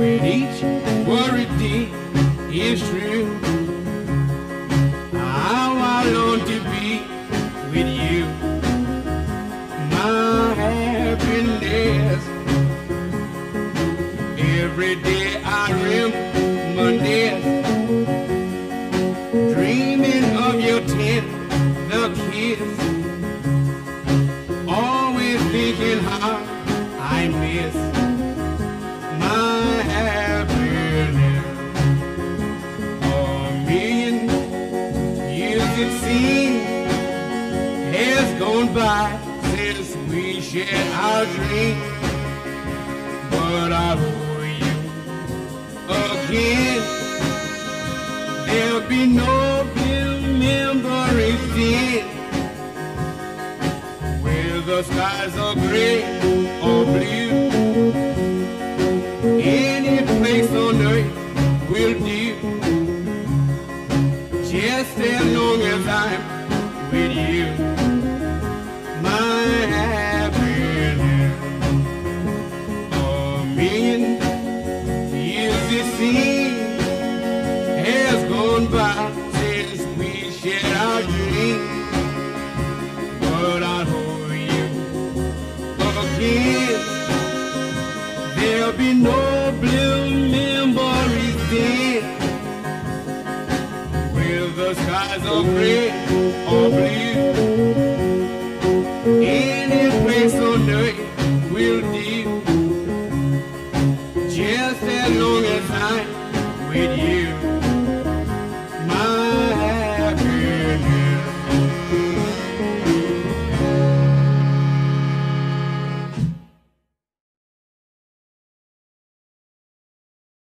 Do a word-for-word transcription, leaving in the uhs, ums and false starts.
When each worry deep is true, how I long to be with you, my happiness. Every day I reminisce, dreaming of your tender kiss, always thinking how I miss my happiness. A million years it seems has gone by since we shared our dreams, but I owe you again. There'll be no blue memories then, where the skies are gray or blue. Any place on earth will do, just as long as I'm with you, my happiness. A million years it seems has gone by since we shared our dreams, but I owe you again. There'll be no blue memories then, where the skies are gray or blue. Any place on earth will do, just as long as I'm with you.